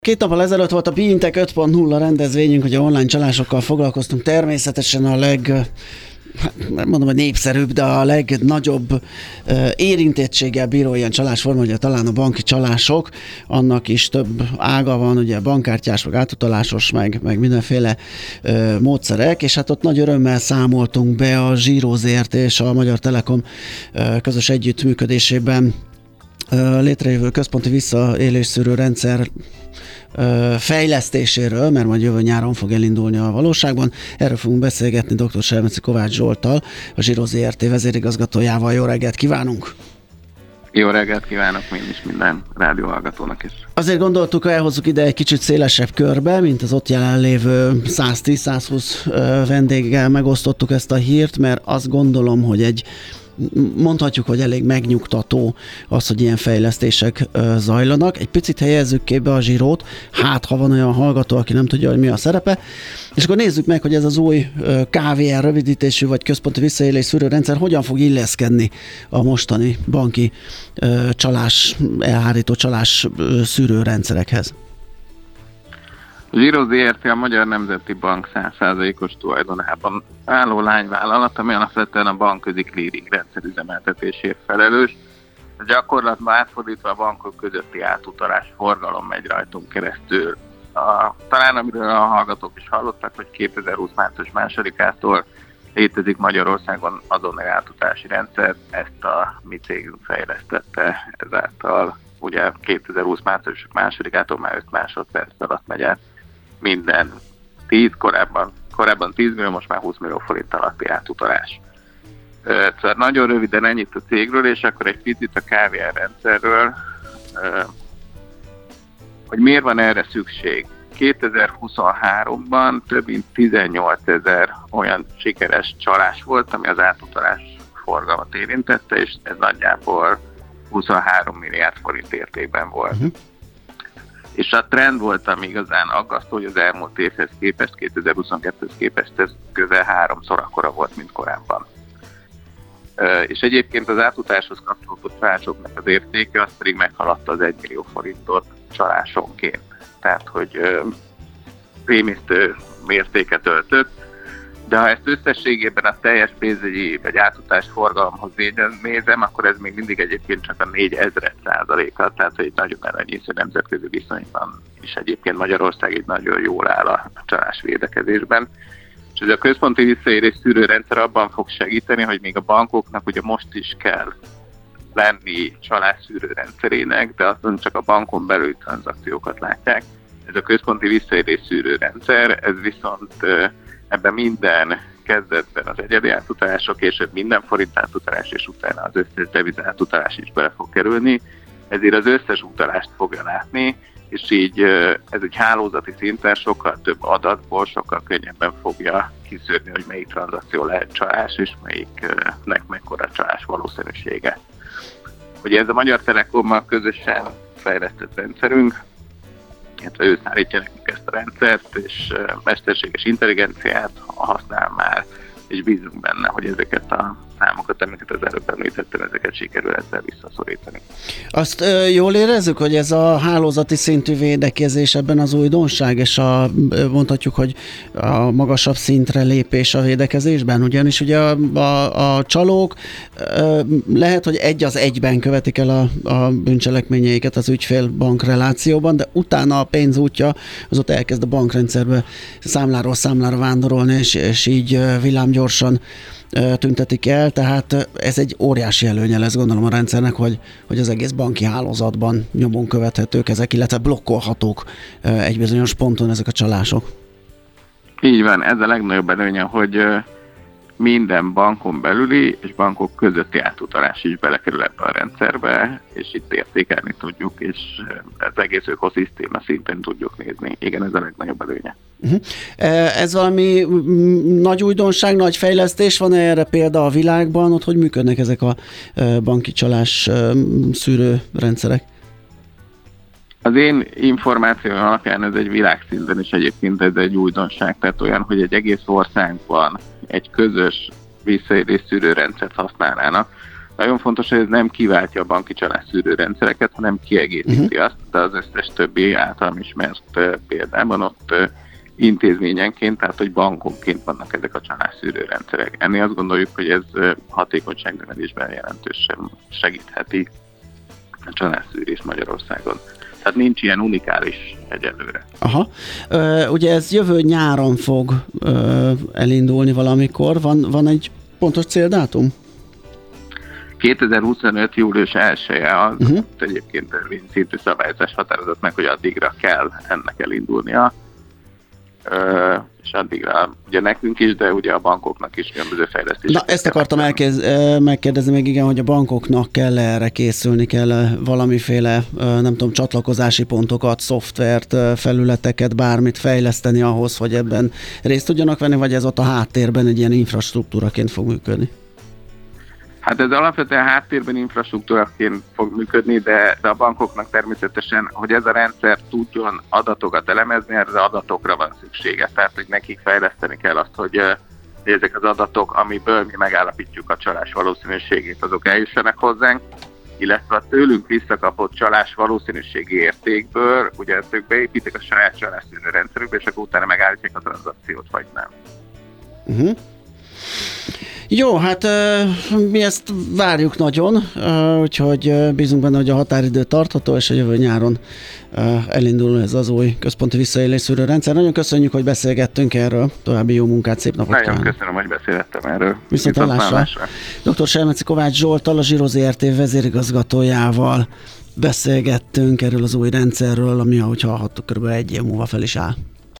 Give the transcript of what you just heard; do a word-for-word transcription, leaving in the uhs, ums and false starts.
Két nappal ezelőtt volt a Beintek öt pont nulla rendezvényünk, hogy a online csalásokkal foglalkoztunk. Természetesen a leg, nem mondom, hogy népszerűbb, de a legnagyobb uh, érintettséggel bíró ilyen csalásforma, ugye talán a banki csalások. Annak is több ága van, ugye bankkártyás, meg átutalásos, meg, meg mindenféle uh, módszerek, és hát ott nagy örömmel számoltunk be a Giro zé er té és a Magyar Telekom uh, közös együttműködésében uh, létrejövő központi visszaélésszűrő rendszer fejlesztéséről, mert majd jövő nyáron fog elindulni a valóságban. Erről fogunk beszélgetni dr. Selmeci Kovács Zsolttal, a Giro zé er té vezérigazgatójával. Jó reggelt kívánunk! Jó reggelt kívánok én is minden rádióhallgatónak is. Azért gondoltuk, hogy elhozzuk ide egy kicsit szélesebb körbe, mint az ott jelenlévő száztíz-százhúsz vendéggel megosztottuk ezt a hírt, mert azt gondolom, hogy egy mondhatjuk, hogy elég megnyugtató az, hogy ilyen fejlesztések ö, zajlanak. Egy picit helyezzük képbe a Girót, hát ha van olyan hallgató, aki nem tudja, hogy mi a szerepe, és akkor nézzük meg, hogy ez az új ö, ká vé er rövidítésű vagy központi visszaélésszűrő rendszer hogyan fog illeszkedni a mostani banki ö, csalás, elhárító csalás ö, szűrő rendszerekhez. A Giro zé er té a Magyar Nemzeti Bank száz százalékos tulajdonában álló lányvállalat, ami alapvetően a bankközi clearing rendszer üzemeltetésért felelős. A gyakorlatban átfordítva a bankok közötti átutalás forgalom megy rajtunk keresztül. A, talán amiről a hallgatók is hallottak, hogy kétezer-húsz március másodikától létezik Magyarországon azonnali átutalási rendszer, ezt a mi cégünk fejlesztette, ezáltal ugye kétezer-húsz március másodikától már öt másodperc alatt megy át minden tíz, korábban, korábban tíz millió, most már húsz millió forint alatti átutalás. Szóval nagyon röviden ennyit a cégről, és akkor egy picit a ká vé er rendszerről, hogy miért van erre szükség. kétezer-huszonháromban több mint tizennyolcezer olyan sikeres csalás volt, ami az átutalás forgalmat érintette, és ez nagyjából huszonhárom milliárd forint értékben volt. Uh-huh. És a trend volt, ami igazán aggasztó, hogy az elmúlt évhez képest, kétezer-huszonkettőhöz képest ez közel háromszor akkora volt, mint korábban. És egyébként az átutaláshoz kapcsolódó csalásoknak az értéke, az pedig meghaladta az egymillió forintot csalásonként. Tehát, hogy rémisztő mértéket öltött, de ha ezt összességében a teljes pénzügyi vagy átutalás forgalomhoz nézem, akkor ez még mindig egyébként csak a négyezer százaléka, tehát hogy egy nagyon elenyésző nemzetközi viszonyban is egyébként Magyarország így nagyon jól áll a csalásvédekezésben. És ez a központi visszaérés szűrő rendszer abban fog segíteni, hogy még a bankoknak ugye most is kell lenni csalásszűrő rendszerének, de azon csak a bankon belül tranzakciókat látják. Ez a központi visszaérés szűrő rendszer, ez viszont ebben minden kezdetben az egyedi átutalások, és minden forint átutalás, és utána az összes deviza átutalás is bele fog kerülni. Ezért az összes utalást fogja látni, és így ez egy hálózati szinten sokkal több adatból, sokkal könnyebben fogja kiszűrni, hogy melyik tranzakció lehet csalás, és melyiknek mekkora csalás valószínűsége. Ugye ez a Magyar Telekommal közösen fejlesztett rendszerünk, illetve ő szállítja nekünk ezt a rendszert, és mesterséges intelligenciát használ már, és bízunk benne, hogy ezeket a számokat, amiket az előbb említettem, ezeket sikerül ezzel visszaszorítani. Azt ö, jól érezzük, hogy ez a hálózati szintű védekezés ebben az újdonság, és a, mondhatjuk, hogy a magasabb szintre lépés a védekezésben, ugyanis ugye a, a, a csalók ö, lehet, hogy egy az egyben követik el a, a bűncselekményeiket az ügyfél-bank relációban, de utána a pénz útja az ott elkezd a bankrendszerbe számláról számlára vándorolni, és, és így villámgyorsan tüntetik el, tehát ez egy óriási előnye lesz, gondolom, a rendszernek, hogy, hogy az egész banki hálózatban nyomon követhetők ezek, illetve blokkolhatók egy bizonyos ponton ezek a csalások. Így van, ez a legnagyobb előnye, hogy minden bankon belüli és bankok közötti átutalás is belekerül ebbe a rendszerbe, és itt értékelni tudjuk, és az egész ökoszisztéma szinten tudjuk nézni. Igen, ez a legnagyobb előnye. Uh-huh. Ez valami nagy újdonság, nagy fejlesztés, van erre példa a világban, ott hogy működnek ezek a banki csalás szűrő rendszerek? Az én információm alapján ez egy világszinten is egyébként ez egy újdonság, tehát olyan, hogy egy egész országban egy közös visszaélés szűrő rendszert használnának, nagyon fontos, hogy ez nem kiváltja a banki csalásszűrő rendszereket, hanem kiegészíti uh-huh. azt, de az összes többi általam ismert példában ott intézményenként, tehát hogy bankonként vannak ezek a csalásszűrő rendszerek. Ennél azt gondoljuk, hogy ez hatékonyságnövelésben jelentősen segítheti a csalásszűrés Magyarországon. Tehát nincs ilyen unikális egyelőre. Aha. Ö, ugye ez jövő nyáron fog ö, elindulni valamikor. Van, van egy pontos céldátum? kétezer-huszonöt. július elseje az uh-huh. egyébként törvényszintű szabályozás határozott meg, hogy addigra kell ennek elindulnia. Ö, és addigra ugye nekünk is, de ugye a bankoknak is különböző fejlesztések. Na, ezt akartam elkezd, megkérdezni még, igen, hogy a bankoknak kell erre készülni, kell valamiféle, nem tudom, csatlakozási pontokat, szoftvert, felületeket, bármit fejleszteni ahhoz, hogy ebben részt tudjanak venni, vagy ez ott a háttérben egy ilyen infrastruktúraként fog működni? Hát ez alapvetően háttérben infrastruktúraként fog működni, de, de a bankoknak természetesen, hogy ez a rendszer tudjon adatokat elemezni, erre az adatokra van szüksége. Tehát, hogy nekik fejleszteni kell azt, hogy ezek az adatok, amiből mi megállapítjuk a csalás valószínűségét, azok eljussanak hozzánk, illetve a tőlünk visszakapott csalás valószínűségi értékből, ugye ezt ők beépítik a saját csalásszűrő rendszerükbe, és akkor utána megállítják a tranzakciót, vagy nem. Uh-huh. Jó, hát mi ezt várjuk nagyon, úgyhogy bízunk benne, hogy a határidő tartható, és a jövő nyáron elindul ez az új központi visszaélésszűrő rendszer. Nagyon köszönjük, hogy beszélgettünk erről. További jó munkát, szép napot Nagyon kívánok. köszönöm, hogy beszélgettem erről. Viszont hallásra. doktor Selmeci Kovács Zsolttal, a Zsiro Zé Er Té vezérigazgatójával beszélgettünk erről az új rendszerről, ami, ahogy hallhattuk, kb. egy év múlva fel is áll.